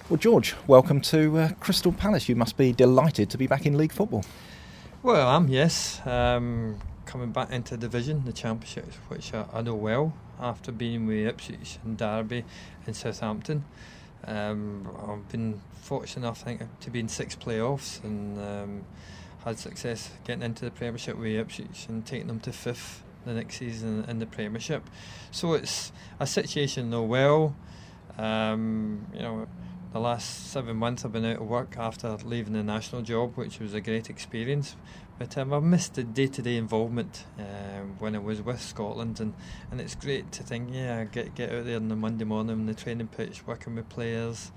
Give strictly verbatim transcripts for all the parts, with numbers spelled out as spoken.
Well, George, welcome to uh, Crystal Palace. You must be delighted to be back in league football. Well, I am, yes. Um, coming back into division, the Championship, which I, I know well, after being with Ipswich and Derby and Southampton. Um, I've been fortunate enough, I think, to be in six playoffs and um, had success getting into the Premiership with Ipswich and taking them to fifth the next season in the Premiership. So it's a situation I know well. Um, you know, the last seven months I've been out of work after leaving the national job, which was a great experience. But um, I've missed the day-to-day involvement um, when I was with Scotland, and, and it's great to think, yeah, get get out there on the Monday morning on the training pitch, working with players.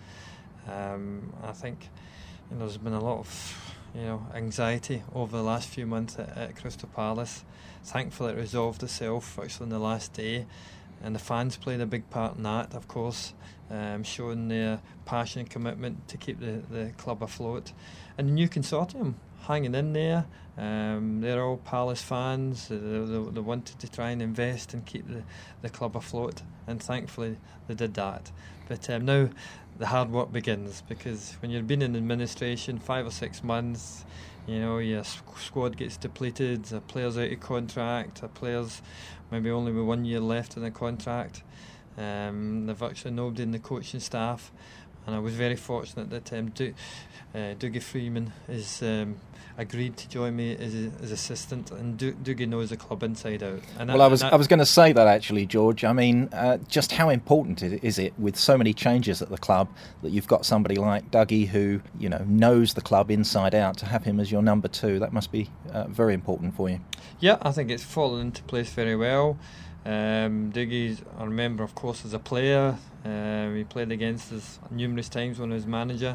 Um, I think you know there's been a lot of you know anxiety over the last few months at, at Crystal Palace. Thankfully, it resolved itself actually on the last day. And the fans played a big part in that, of course, um, showing their passion and commitment to keep the, the club afloat. And the new consortium hanging in there, um, they're all Palace fans, they, they, they wanted to try and invest and keep the, the club afloat, and thankfully they did that. But um, now the hard work begins, because when you've been in administration five or six months, you know, your squad gets depleted, the players out of contract, the players maybe only with one year left in the contract. Um, there's virtually nobody in the coaching staff, and I was very fortunate that um, Do- uh, Dougie Freeman is um, agreed to join me as, a, as assistant, and Do- Dougie knows the club inside out. And well, I, I was and I was going to say that actually, George. I mean, uh, just how important is it with so many changes at the club that you've got somebody like Dougie who you know knows the club inside out, to have him as your number two? That must be uh, very important for you. Yeah, I think it's fallen into place very well. Um, Dougie's, I remember, of course, as a player. Um, he played against us numerous times when he was manager.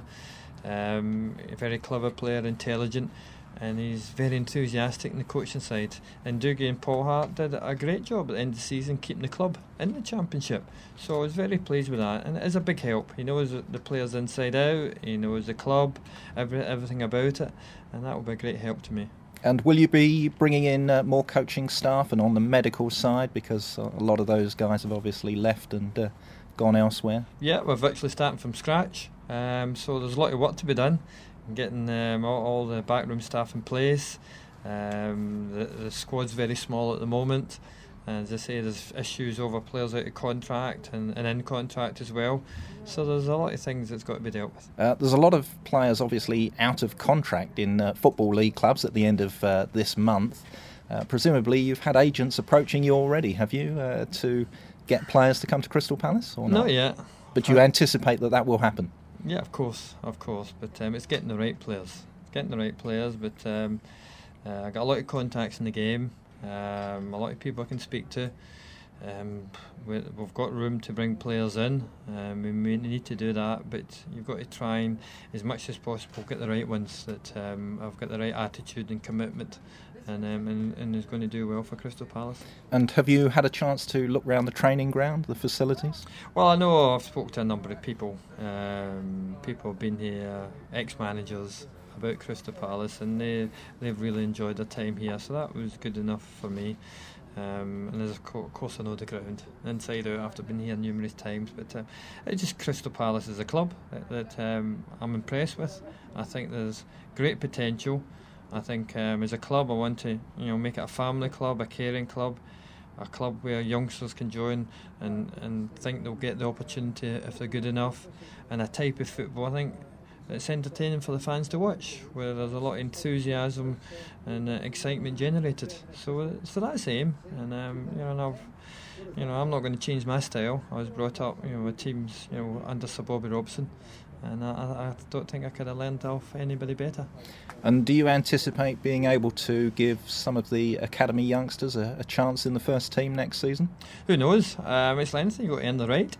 Um, a very clever player, intelligent, and he's very enthusiastic in the coaching side. And Dougie and Paul Hart did a great job at the end of the season keeping the club in the Championship. So I was very pleased with that, and it is a big help. He knows the players inside out, he knows the club, every, everything about it, and that will be a great help to me. And will you be bringing in uh, more coaching staff and on the medical side, because a lot of those guys have obviously left and uh, gone elsewhere? Yeah, we're virtually starting from scratch, um, so there's a lot of work to be done, getting um, all, all the backroom staff in place. Um, the, the squad's very small at the moment. As I say, there's issues over players out of contract and, and in contract as well. So there's a lot of things that's got to be dealt with. Uh, there's a lot of players obviously out of contract in uh, Football League clubs at the end of uh, this month. Uh, presumably you've had agents approaching you already, have you, uh, to get players to come to Crystal Palace or not? Not yet. But you anticipate that that will happen? Yeah, of course, of course. But um, it's getting the right players. Getting the right players, but um, uh, I got a lot of contacts in the game. Um, a lot of people I can speak to. Um, we, we've got room to bring players in. Um, we may need to do that, but you've got to try and, as much as possible, get the right ones that um, have got the right attitude and commitment, and, um, and and is going to do well for Crystal Palace. And have you had a chance to look around the training ground, the facilities? Well, I know I've spoken to a number of people. Um, people have been here, ex-managers, about Crystal Palace, and they, they've really enjoyed their time here, so that was good enough for me. Um, and of course I know the ground inside out after being here numerous times, but uh, it's just Crystal Palace as a club that, that um, I'm impressed with. I think there's great potential. I think um, as a club I want to you know make it a family club, a caring club, a club where youngsters can join and, and think they'll get the opportunity if they're good enough, and a type of football I think it's entertaining for the fans to watch, where there's a lot of enthusiasm and uh, excitement generated. So, so that's the aim. And um, you know, and I've, you know, I'm not going to change my style. I was brought up, you know, with teams, you know, under Sir Bobby Robson, and I, I don't think I could have learned off anybody better. And do you anticipate being able to give some of the academy youngsters a, a chance in the first team next season? Who knows? Um, it's anything, you've got to earn the right.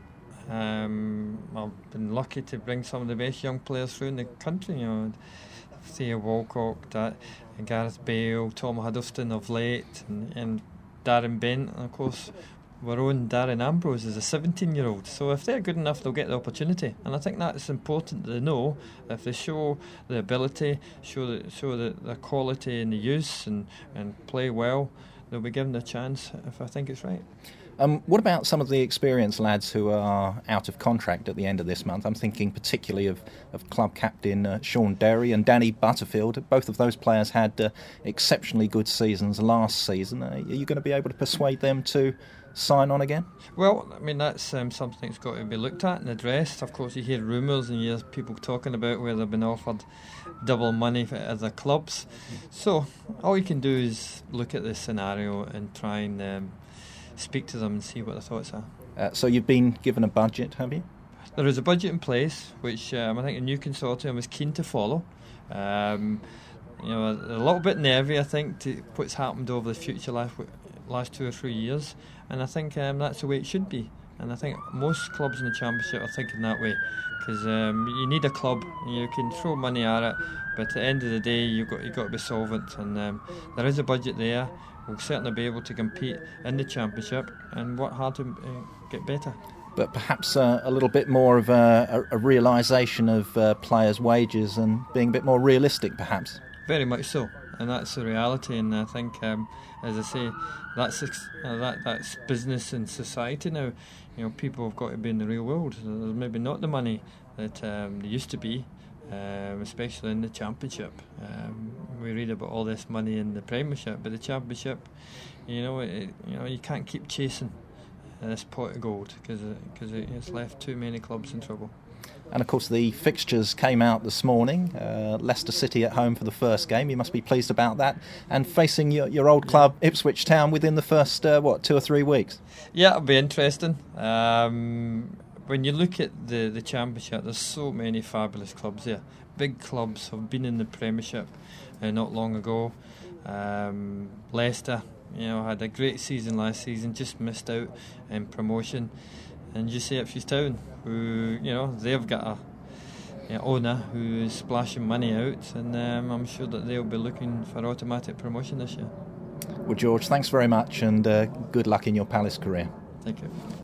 Um, I've been lucky to bring some of the best young players through in the country, you know, Theo Walcott, da- Gareth Bale, Tom Huddleston of late, and, and Darren Bent, and of course our own Darren Ambrose is a seventeen year old, so if they're good enough they'll get the opportunity, and I think that's important to know. If they show the ability, show the, show the, the quality and the use and, and play well, they'll be given a chance if I think it's right. Um, what about some of the experienced lads who are out of contract at the end of this month? I'm thinking particularly of, of club captain uh, Sean Derry and Danny Butterfield. Both of those players had uh, exceptionally good seasons last season. Uh, are you going to be able to persuade them to sign on again? Well, I mean, that's um, something that's got to be looked at and addressed. Of course, you hear rumours and you hear people talking about where they've been offered double money for other clubs. So all you can do is look at this scenario and try and um, speak to them and see what their thoughts are. Uh, so you've been given a budget, have you? There is a budget in place, which um, I think a new consortium is keen to follow. Um, you know, a, a little bit nervy, I think, to what's happened over the future last, last two or three years, and I think um, that's the way it should be. And I think most clubs in the Championship are thinking that way, because um, you need a club. You can throw money at it, but at the end of the day, you've got you've got to be solvent, and um, there is a budget there. We'll certainly be able to compete in the Championship and work hard to uh, get better. But perhaps uh, a little bit more of a, a, a realisation of uh, players' wages and being a bit more realistic, perhaps. Very much so, and that's the reality. And I think, um, as I say, that's uh, that that's business and society now. You know, people have got to be in the real world. There's maybe not the money that um, there used to be, um, especially in the Championship. Um, we read about all this money in the Premiership, but the Championship, you know, it, you know, you can't keep chasing this pot of gold because because it, it's left too many clubs in trouble. And of course the fixtures came out this morning. uh, Leicester City at home for the first game. You must be pleased about that, and facing your, your old club Ipswich Town within the first uh, what two or three weeks. Yeah, it'll be interesting. Um, when you look at the, the Championship, there's so many fabulous clubs there. Big clubs have been in the Premiership uh, not long ago. um, Leicester, you know, had a great season last season, just missed out in promotion. And you see Ipswich Town, who, you know, they've got a you know, owner who is splashing money out, and um, I'm sure that they'll be looking for automatic promotion this year. Well, George, thanks very much, and uh, good luck in your Palace career. Thank you.